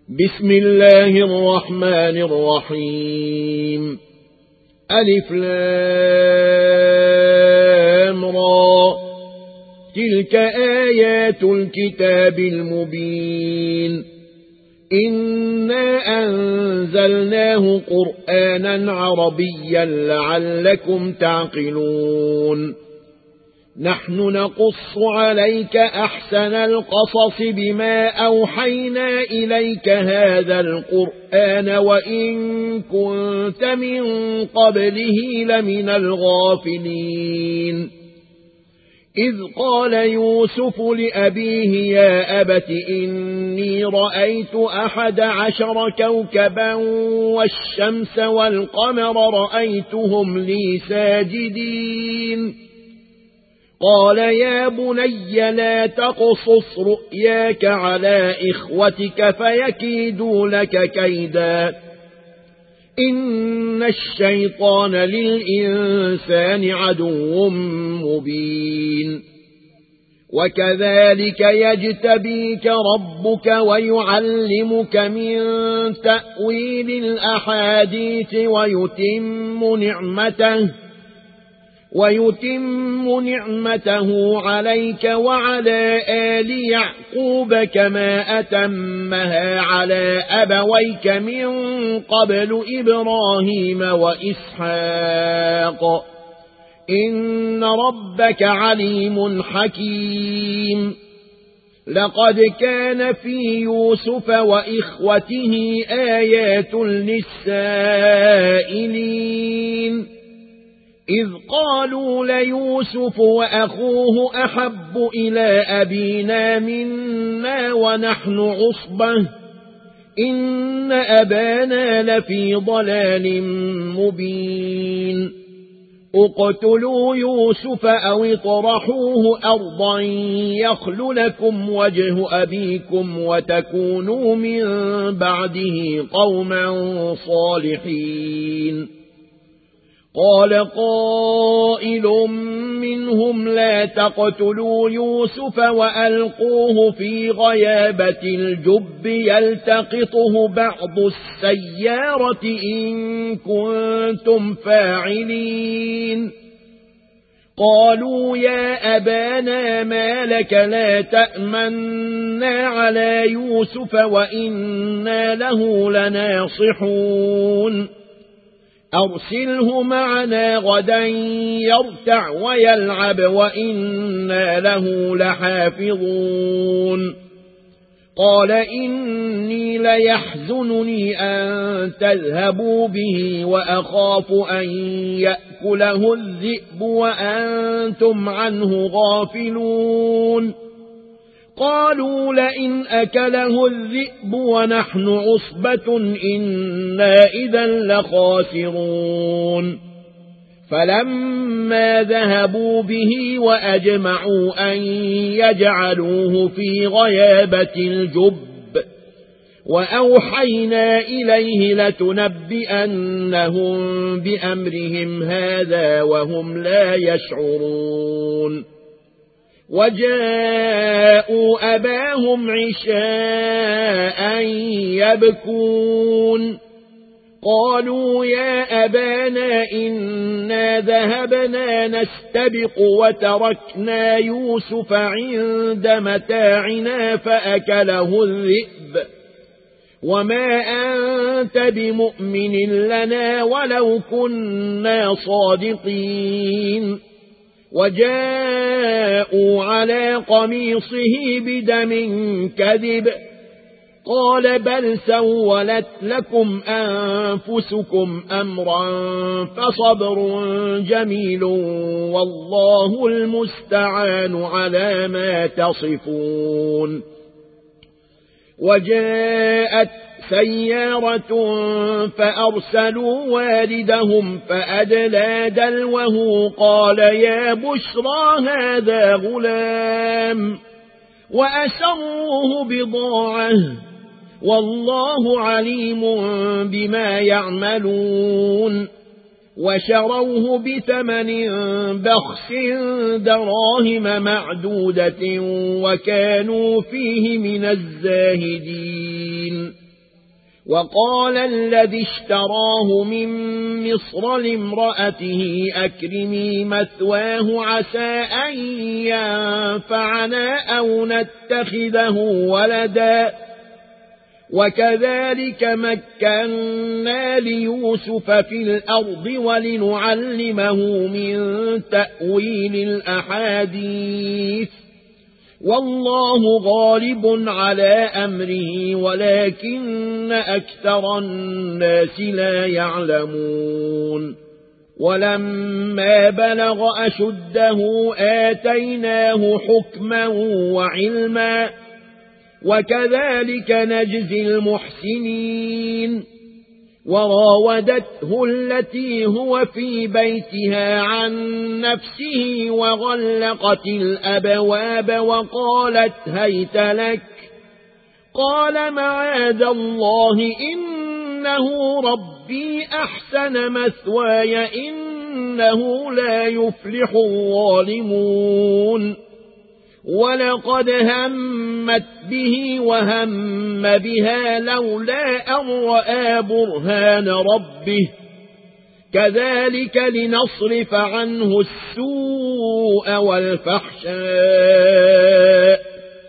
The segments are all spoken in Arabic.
بسم الله الرحمن الرحيم. ألف لام را، تلك آيات الكتاب المبين. إنا أنزلناه قرآنا عربيا لعلكم تعقلون. نحن نقص عليك أحسن القصص بما أوحينا إليك هذا القرآن وإن كنت من قبله لمن الغافلين. إذ قال يوسف لأبيه يا أبت إني رأيت 11 كوكبا والشمس والقمر رأيتهم لي ساجدين. قال يا بني لا تقصص رؤياك على إخوتك فيكيدوا لك كيدا، إن الشيطان للإنسان عدو مبين. وكذلك يجتبيك ربك ويعلمك من تأويل الأحاديث ويتم نعمته عليك وعلى آل يعقوب كما أتمها على أبويك من قبل إبراهيم وإسحاق، إن ربك عليم حكيم. لقد كان في يوسف وإخوته آيات للسائلين، إذ قالوا ليوسف وأخوه أحب إلى أبينا منا ونحن عصبة إن أبانا لفي ضلال مبين. اقتلوا يوسف أو اطرحوه أرضا يخل لكم وجه أبيكم وتكونوا من بعده قوما صالحين. قال قائل منهم لا تقتلوا يوسف وألقوه في غيابة الجب يلتقطه بعض السيارة إن كنتم فاعلين. قالوا يا أبانا ما لك لا تأمنا على يوسف وإنا له لناصحون، أرسله معنا غدا يرتع ويلعب وإنا له لحافظون. قال إني ليحزنني أن تذهبوا به وأخاف أن يأكله الذئب وأنتم عنه غافلون. قالوا لئن أكله الذئب ونحن عصبة إنا إذا لخاسرون. فلما ذهبوا به وأجمعوا أن يجعلوه في غيابة الجب وأوحينا إليه لتنبئنهم بأمرهم هذا وهم لا يشعرون. وجاءوا أباهم عشاء يبكون. قالوا يا أبانا إنا ذهبنا نستبق وتركنا يوسف عند متاعنا فأكله الذئب وما أنت بمؤمن لنا ولو كنا صادقين. وجاءوا على قميصه بدم كذب. قال بل سولت لكم أنفسكم أمرا فصبر جميل والله المستعان على ما تصفون. وجاءت سيارة فأرسلوا واردهم فأدلى دلوه قال يا بشرى هذا غلام وأسروه بضاعة والله عليم بما يعملون. وشروه بثمن بخس دراهم معدودة وكانوا فيه من الزاهدين. وقال الذي اشتراه من مصر لامرأته أكرمي مثواه عسى أن ينفعنا أو نتخذه ولدا وكذلك مكنا ليوسف في الأرض ولنعلمه من تأويل الأحاديث والله غالب على أمره ولكن أكثر الناس لا يعلمون ولما بلغ أشده آتيناه حكما وعلما وكذلك نجزي المحسنين وراودته التي هو في بيتها عن نفسه وغلقت الأبواب وقالت هيت لك قال معاذ الله إنه ربي أحسن مثواي إنه لا يفلح الظالمون ولقد همت به وهم بها لولا أن رأى برهان ربه كذلك لنصرف عنه السوء والفحشاء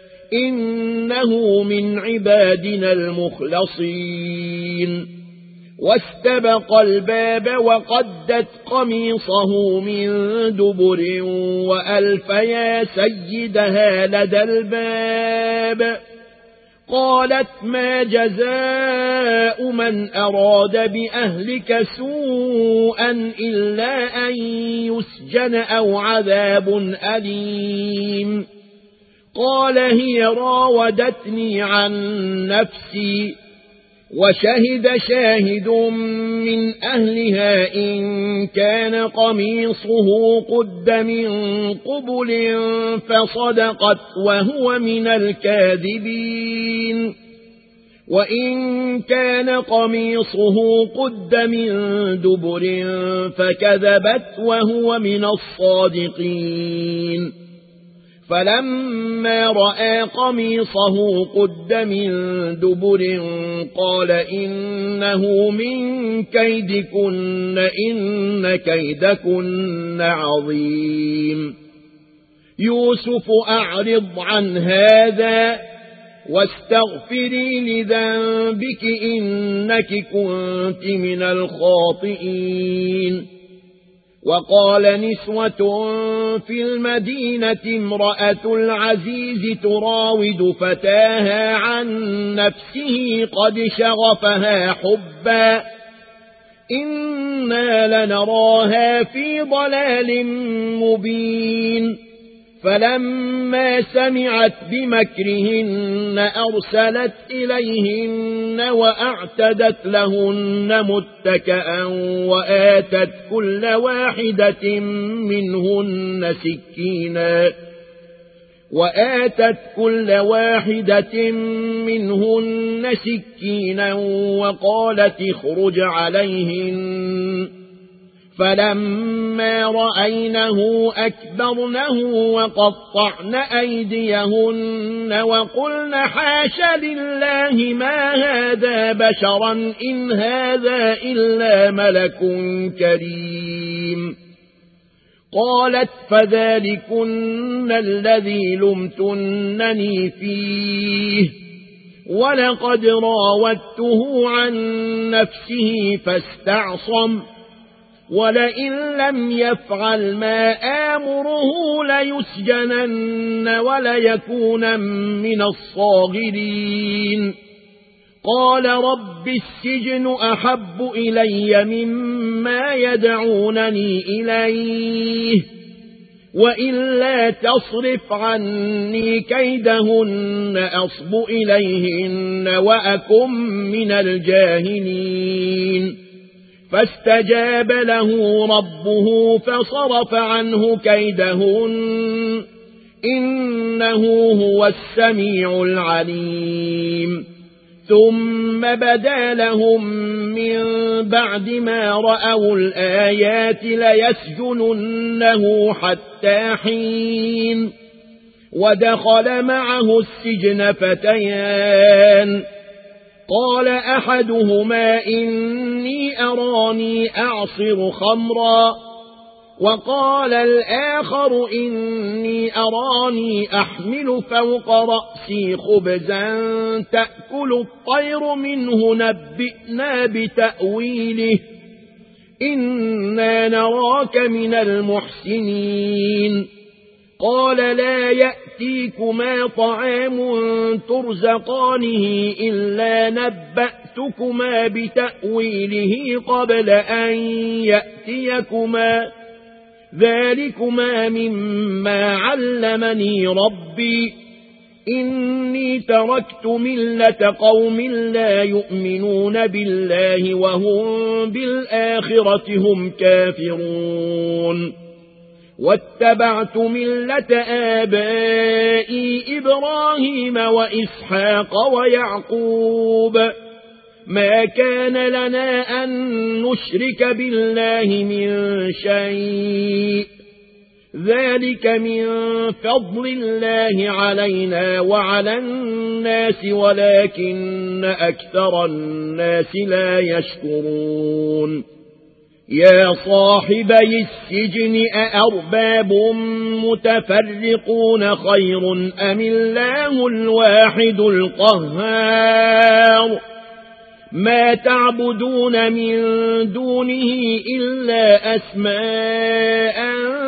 إنه من عبادنا المخلصين واستبق الباب وقدت قميصه من دبر وألف يا سيدها لدى الباب قالت ما جزاء من أراد بأهلك سوءا إلا أن يسجن أو عذاب أليم قال هي راودتني عن نفسي وشهد شاهد من أهلها إن كان قميصه قد من قبل فصدقت وهو من الكاذبين وإن كان قميصه قد من دبر فكذبت وهو من الصادقين فلما رأى قميصه قد من دبر قال إنه من كيدكن إن كيدكن عظيم يوسف أعرض عن هذا واستغفري لذنبك إنك كنت من الخاطئين وقال نسوة في المدينة امرأة العزيز تراود فتاها عن نفسه قد شغفها حبا إنا لنراها في ضلال مبين فلما سمعت بمكرهن أرسلت إليهن وأعتدت لهن متكئا وآتت كل واحدة منهن سكينا وقالت اخرج عليهن فلما رأينه أكبرنه وقطعن أيديهن وقلن حاش لله ما هذا بشرا إن هذا إلا ملك كريم قالت فذلكن الذي لمتنني فيه ولقد راودته عن نفسه فاستعصم ولئن لم يفعل ما آمره ليسجنن وليكون من الصاغرين قال رب السجن أحب إلي مما يدعونني إليه وإلا تصرف عني كيدهن أصب إليهن وأكن من الجاهلين فاستجاب له ربه فصرف عنه كيدهن إنه هو السميع العليم ثم بدا لهم من بعد ما رأوا الآيات ليسجننه حتى حين ودخل معه السجن فتيان قال أحدهما إني أراني أعصر خمرا وقال الآخر إني أراني أحمل فوق رأسي خبزا تأكل الطير منه نبئنا بتأويله إنا نراك من المحسنين قال لا يأتيكما طعام ترزقانه إلا نبأتكما بتأويله قبل أن يأتيكما ذلكما مما علمني ربي إني تركت ملة قوم لا يؤمنون بالله وهم بالآخرة هم كافرون واتبعت ملة آبائي إبراهيم وإسحاق ويعقوب ما كان لنا أن نشرك بالله من شيء ذلك من فضل الله علينا وعلى الناس ولكن أكثر الناس لا يشكرون يا صاحبي السجن أأرباب متفرقون خير أم الله الواحد القهار ما تعبدون من دونه إلا أسماء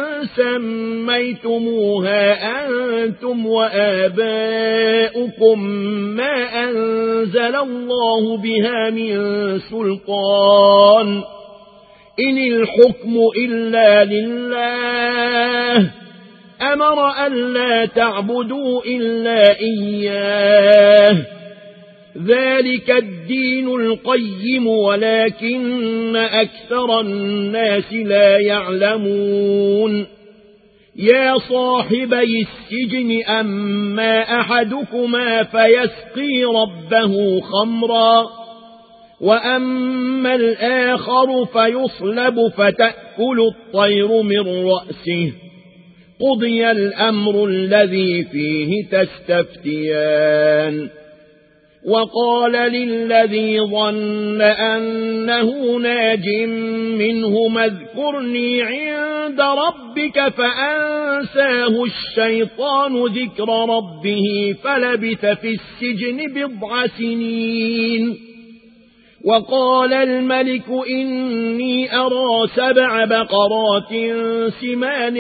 سميتموها أنتم وآباؤكم ما أنزل الله بها من سلطان إن الحكم إلا لله أمر أن لا تعبدوا إلا إياه ذلك الدين القيم ولكن أكثر الناس لا يعلمون يا صاحبي السجن أما أحدكما فيسقي ربه خمرا وأما الآخر فيصلب فتأكل الطير من رأسه قضي الأمر الذي فيه تستفتيان وقال للذي ظن أنه ناج منه اذكرني عند ربك فأنساه الشيطان ذكر ربه فلبث في السجن 9 سنين وقال الملك إني أرى 7 بقرات سمان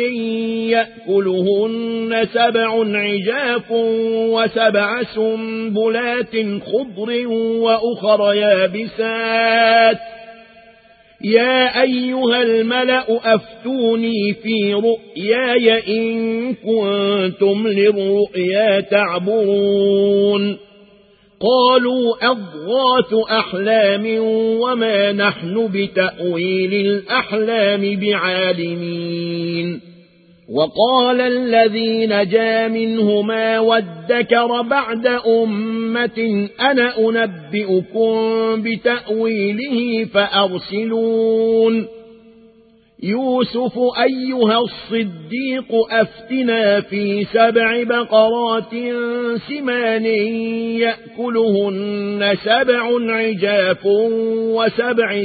يأكلهن 7 عجاف و7 سنبلات خضر وأخر يابسات يا أيها الملأ أفتوني في رؤياي إن كنتم للرؤيا تعبرون قالوا أضغاث أحلام وما نحن بتأويل الأحلام بعالمين وقال الذي نجا منهما وادكر بعد أمة أنا أنبئكم بتأويله فأرسلون يوسف أيها الصديق أفتنا في 7 بقرات سمان يأكلهن 7 عجاف و7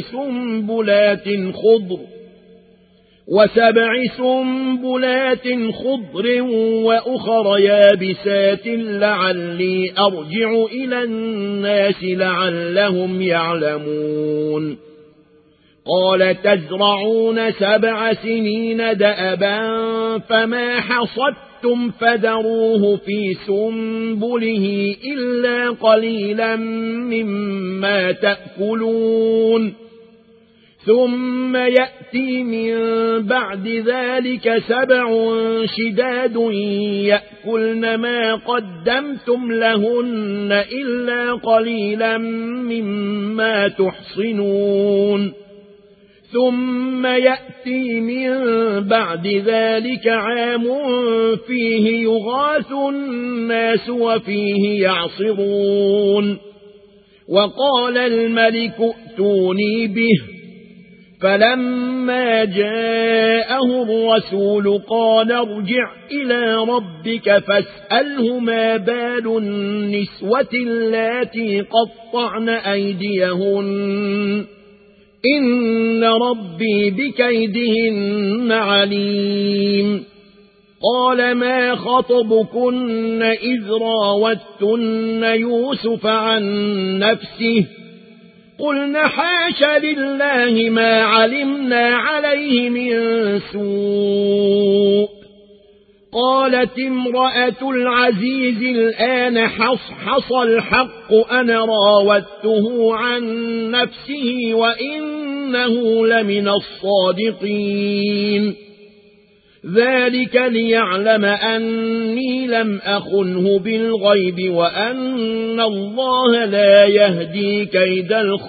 سنبلات خضر وأخر يابسات لعلي أرجع إلى الناس لعلهم يعلمون قال تزرعون 7 سنين دأبا فما حصدتم فذروه في سنبله إلا قليلا مما تأكلون ثم يأتي من بعد ذلك 7 شداد يأكلن ما قدمتم لهن إلا قليلا مما تحصنون ثم يأتي من بعد ذلك عام فيه يغاث الناس وفيه يعصرون وقال الملك ائتوني به فلما جاءه الرسول قال ارجع إلى ربك فاسأله ما بال النسوة اللاتي قطعن أيديهن إن ربي بكيدهن عليم قال ما خطبكن إذ راوتن يوسف عن نفسه قلن حاش لله ما علمنا عليه من سوء قالت امرأة العزيز الآن حصحص الحق أنا راودته عن نفسه وإنه لمن الصادقين ذلك ليعلم أني لم أخنه بالغيب وأن الله لا يهدي كيد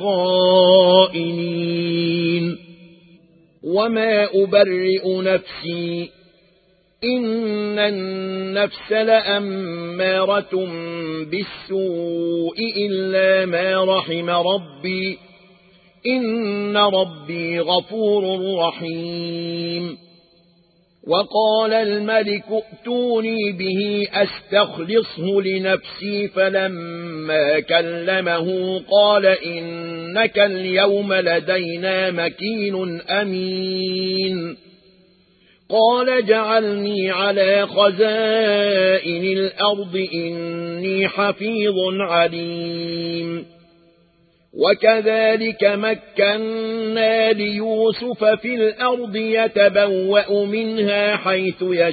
الخائنين وما أبرئ نفسي إن النفس لأمارة بالسوء إلا ما رحم ربي إن ربي غفور رحيم وقال الملك ائتوني به أستخلصه لنفسي فلما كلمه قال إنك اليوم لدينا مكين أمين قال جعلني على خزائن الأرض إني حفيظ عليم وكذلك مكنا ليوسف في الأرض يتبوأ منها حيث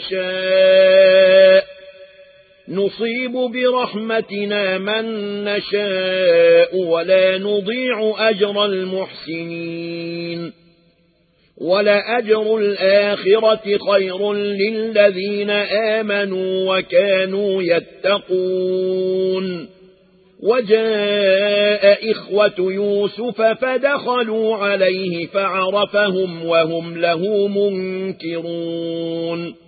يشاء نصيب برحمتنا من نشاء ولا نضيع أجر المحسنين ولأجر الآخرة خير للذين آمنوا وكانوا يتقون وجاء إخوة يوسف فدخلوا عليه فعرفهم وهم له منكرون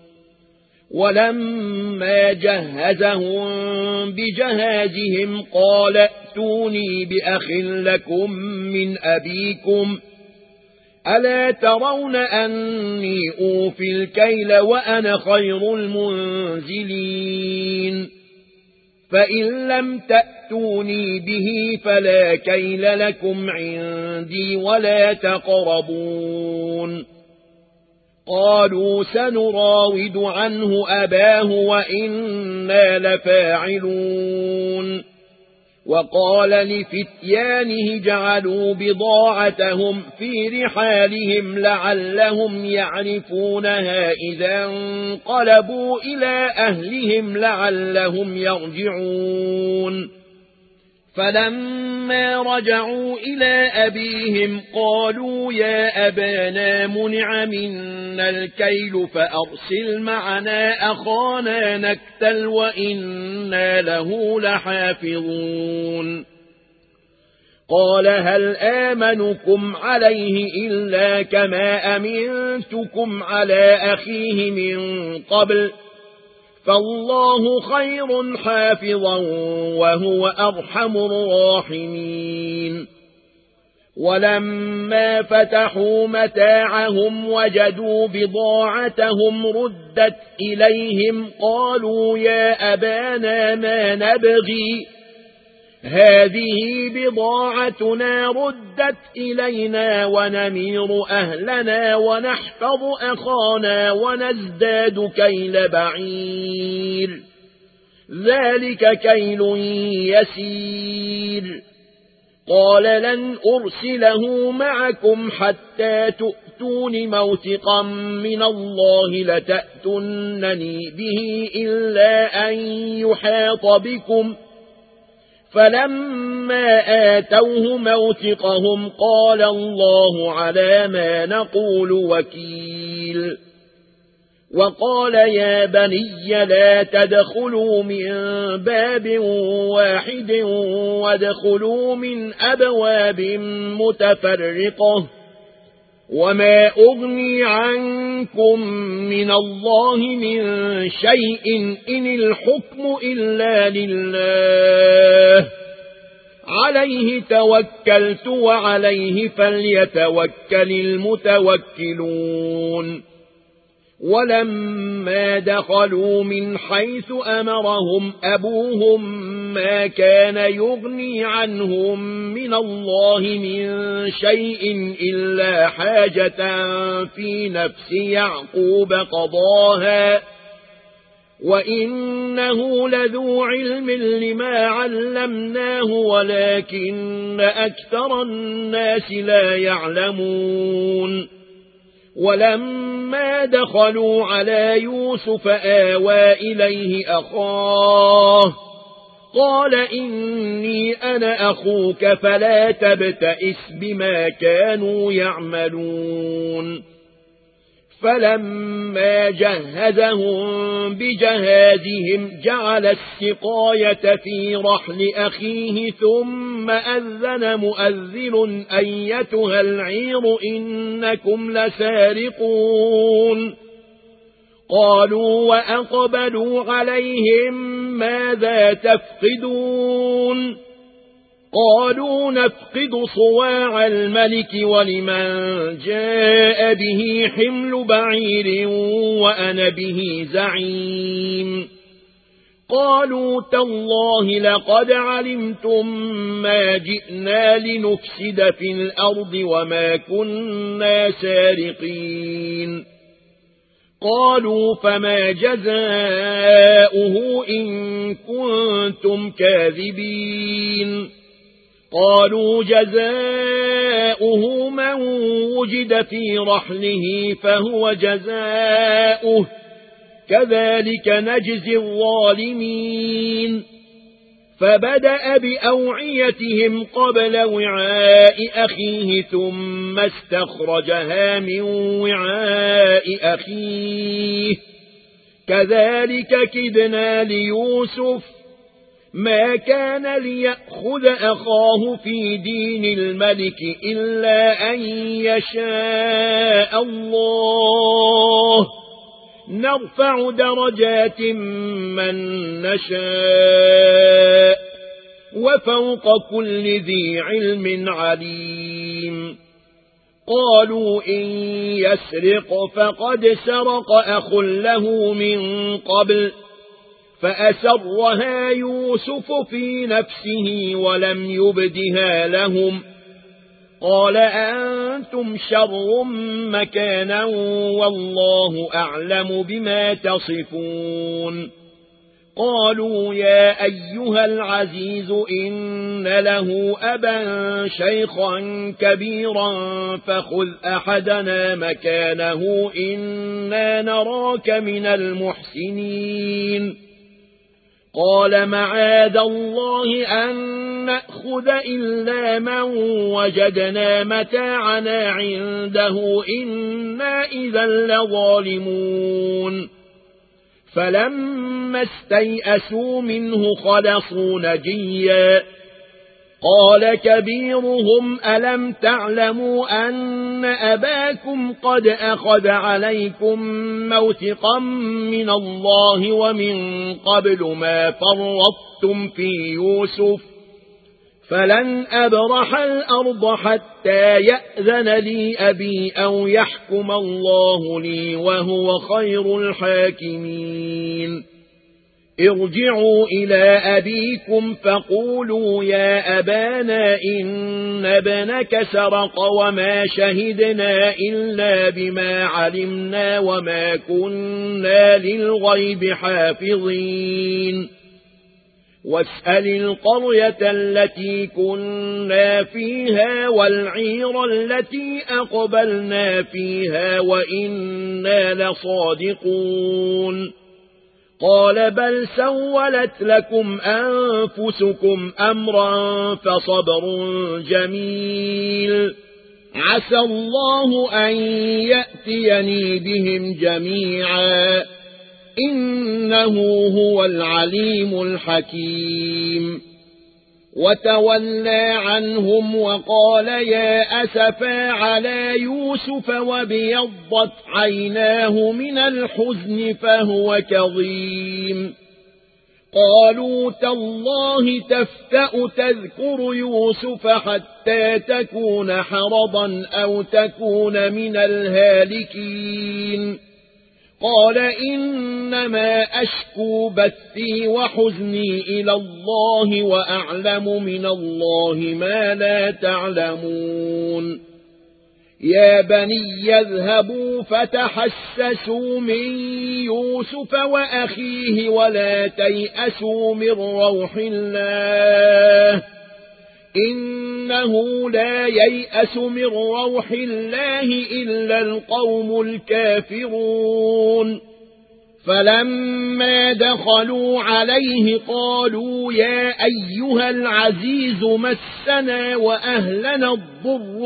ولما جهزهم بجهازهم قال ائتوني بأخ لكم من أبيكم ألا ترون أني أوفي الكيل وأنا خير المنزلين فإن لم تأتوني به فلا كيل لكم عندي ولا تقربون قالوا سنراود عنه أباه وإنا لفاعلون وقال لفتيانه جعلوا بضاعتهم في رحالهم لعلهم يعرفونها إذا انقلبوا إلى أهلهم لعلهم يرجعون فلما رجعوا إلى أبيهم قالوا يا أبانا منع منا الكيل فأرسل معنا أخانا نكتل وإنا له لحافظون قال هل آمنكم عليه إلا كما أمنتكم على أخيه من قبل فالله خير حافظا وهو أرحم الراحمين ولما فتحوا متاعهم وجدوا بضاعتهم ردت إليهم قالوا يا أبانا ما نبغي هذه بضاعتنا ردت إلينا ونمير أهلنا ونحفظ أخانا ونزداد كيل بعير ذلك كيل يسير قال لن أرسله معكم حتى تؤتون موثقا من الله لتأتونني به إلا أن يحاط بكم فلما آتوه موثقهم قال الله على ما نقول وكيل وقال يا بني لا تدخلوا من باب واحد وادخلوا من أبواب متفرقة وما أغني عنكم من الله من شيء إن الحكم إلا لله عليه توكلت وعليه فليتوكل المتوكلون ولما دخلوا من حيث أمرهم أبوهم ما كان يغني عنهم من الله من شيء إلا حاجة في نفس يعقوب قضاها وإنه لذو علم لما علمناه ولكن أكثر الناس لا يعلمون ولما دخلوا على يوسف آوى إليه أخاه قال إني أنا أخوك فلا تبتئس بما كانوا يعملون فلما جهزهم بجهازهم جعل السقاية في رحل أخيه ثم أذن مؤذن أيتها العير إنكم لسارقون قالوا وأقبلوا عليهم ماذا تفقدون قالوا نفقد صواع الملك ولمن جاء به حمل بعير وأنا به زعيم قالوا تالله لقد علمتم ما جئنا لنفسد في الأرض وما كنا سارقين قالوا فما جزاؤه إن كنتم كاذبين قالوا جزاؤه من وجد في رحله فهو جزاؤه كذلك نجزي الظالمين فبدأ بأوعيتهم قبل وعاء أخيه ثم استخرجها من وعاء أخيه كذلك كدنا ليوسف ما كان ليأخذ أخاه في دين الملك إلا أن يشاء الله نرفع درجات من نشاء وفوق كل ذي علم عليم قالوا إن يسرق فقد سرق أخ له من قبل فأسرها يوسف في نفسه ولم يبدها لهم قال أنتم شر مكانا والله أعلم بما تصفون قالوا يا أيها العزيز إن له أبا شيخا كبيرا فخذ أحدنا مكانه إنا نراك من المحسنين قال معاذ الله أن نأخذ إلا من وجدنا متاعنا عنده إنا إذا لظالمون فلما استيئسوا منه خلصوا نجيا قال كبيرهم ألم تعلموا أن أباكم قد أخذ عليكم موثقا من الله ومن قبل ما فرطتم في يوسف فلن أبرح الأرض حتى يأذن لي أبي أو يحكم الله لي وهو خير الحاكمين ارجعوا إلى أبيكم فقولوا يا أبانا إن ابنك سرق وما شهدنا إلا بما علمنا وما كنا للغيب حافظين واسأل القرية التي كنا فيها والعير التي أقبلنا فيها وإنا لصادقون قال بل سولت لكم أنفسكم أمرا فصبر جميل عسى الله أن يأتيني بهم جميعا إنه هو العليم الحكيم وتولى عنهم وقال يا أسفا على يوسف وابيضت عيناه من الحزن فهو كظيم قالوا تالله تفتأ تذكر يوسف حتى تكون حرضا أو تكون من الهالكين قال إنما أشكو بثي وحزني إلى الله وأعلم من الله ما لا تعلمون يا بني يذهبوا فتحسسوا من يوسف وأخيه ولا تيأسوا من روح الله إنه لا ييأس من روح الله إلا القوم الكافرون فلما دخلوا عليه قالوا يا أيها العزيز مسنا وأهلنا الضر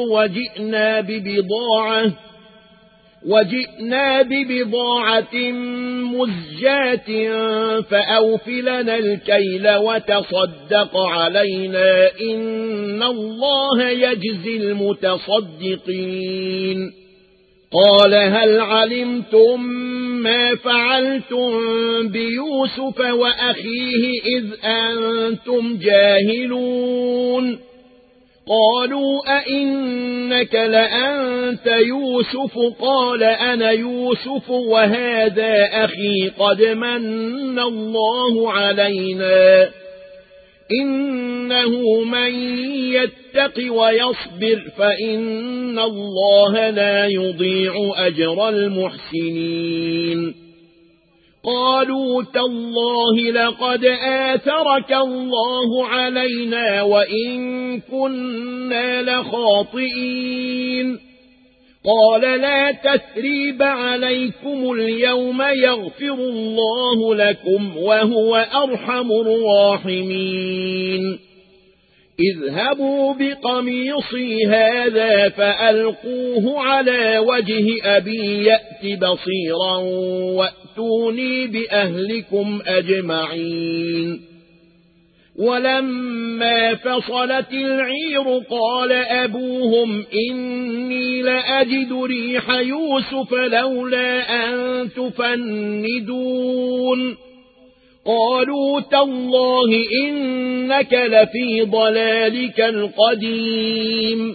وجئنا ببضاعة مزجاة فأوفلنا الكيل وتصدق علينا إن الله يجزي المتصدقين قال هل علمتم ما فعلتم بيوسف وأخيه إذ أنتم جاهلون قالوا أئنك لأنت يوسف قال أنا يوسف وهذا أخي قد من الله علينا إنه من يتق ويصبر فإن الله لا يضيع أجر المحسنين قالوا تالله لقد آثرك الله علينا وإن كنا لخاطئين قال لا تثريب عليكم اليوم يغفر الله لكم وهو أرحم الراحمين اذهبوا بقميصي هذا فألقوه على وجه أبي يأت بصيرا وأتوني بأهلكم أجمعين ولما فصلت العير قال أبوهم إني لأجد ريح يوسف لولا أن تفندون قالوا تالله إنك لفي ضلالك القديم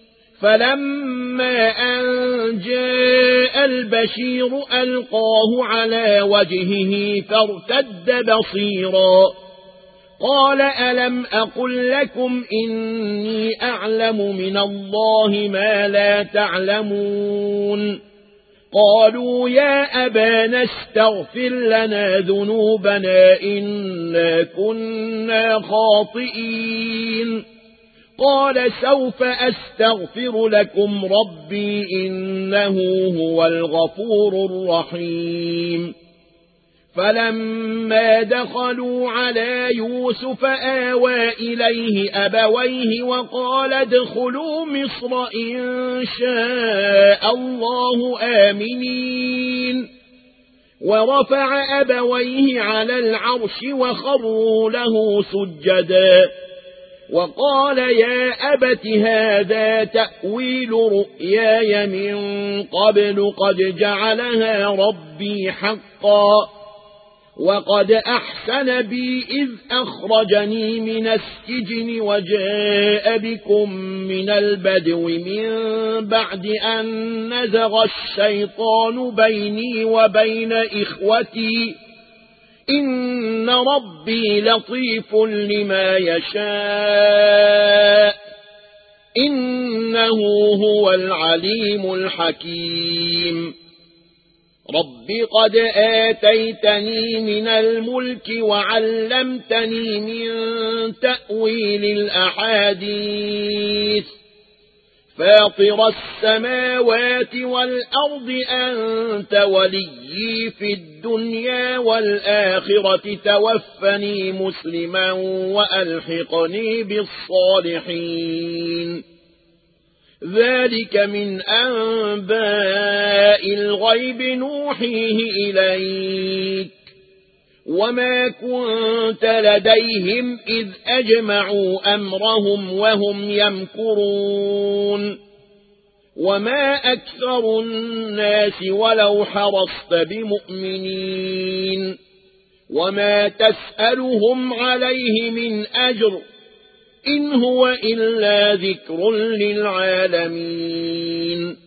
فلما أن جاء البشير ألقاه على وجهه فارتد بصيرا قال ألم أقل لكم إني أعلم من الله ما لا تعلمون قالوا يا أبانا استغفر لنا ذنوبنا إنا كنا خاطئين قال سوف أستغفر لكم ربي إنه هو الغفور الرحيم فلما دخلوا على يوسف آوى إليه أبويه وقال ادخلوا مصر إن شاء الله آمنين ورفع أبويه على العرش وخروا له سجدا وقال يا أبت هذا تأويل رؤياي من قبل قد جعلها ربي حقا وقد أحسن بي إذ أخرجني من السجن وجاء بكم من البدو من بعد أن نزغ الشيطان بيني وبين إخوتي إن ربي لطيف لما يشاء إنه هو العليم الحكيم رب قد آتيتني من الملك وعلمتني من تأويل الأحاديث فاطر السماوات والأرض أنت وليي في الدنيا والآخرة توفني مسلما وألحقني بالصالحين ذلك من أنباء الغيب نوحيه إليك وما كنت لديهم إذ أجمعوا أمرهم وهم يمكرون وما أكثر الناس ولو حرصت بمؤمنين وما تسألهم عليه من أجر إن هو إلا ذكر للعالمين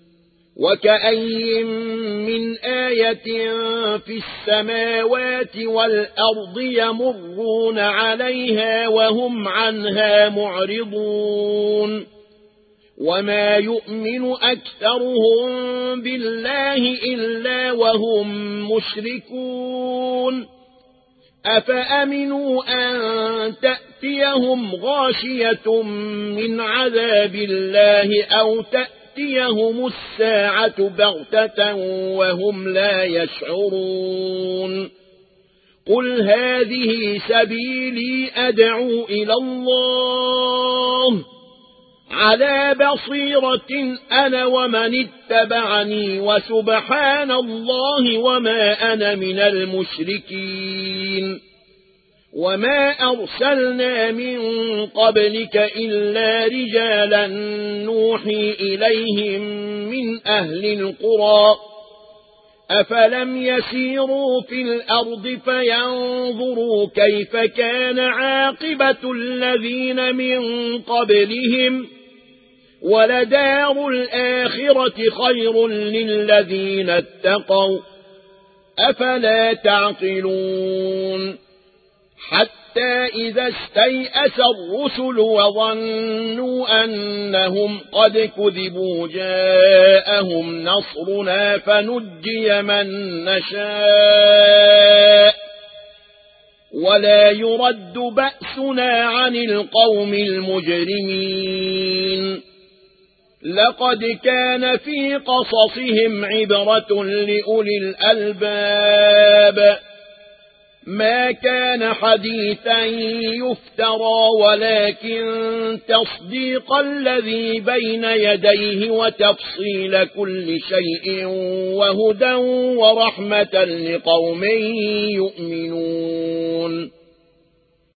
وكأي من آية في السماوات والأرض يمرون عليها وهم عنها معرضون وما يؤمن أكثرهم بالله إلا وهم مشركون أفأمنوا أن تأتيهم غاشية من عذاب الله أو تأتيهم الساعة بغتة وهم لا يشعرون قل هذه سبيلي أدعو إلى الله على بصيرة أنا ومن اتبعني وسبحان الله وما أنا من المشركين وما أرسلنا من قبلك إلا رجالا نوحي إليهم من أهل القرى أفلم يسيروا في الأرض فينظروا كيف كان عاقبة الذين من قبلهم ولدار الآخرة خير للذين اتقوا أفلا تعقلون حتى إذا استيأس الرسل وظنوا أنهم قد كذبوا جاءهم نصرنا فنجي من نشاء ولا يرد بأسنا عن القوم المجرمين لقد كان في قصصهم عبرة لأولي الألباب ما كان حديثا يفترى ولكن تصديق الذي بين يديه وتفصيل كل شيء وهدى ورحمة لقوم يؤمنون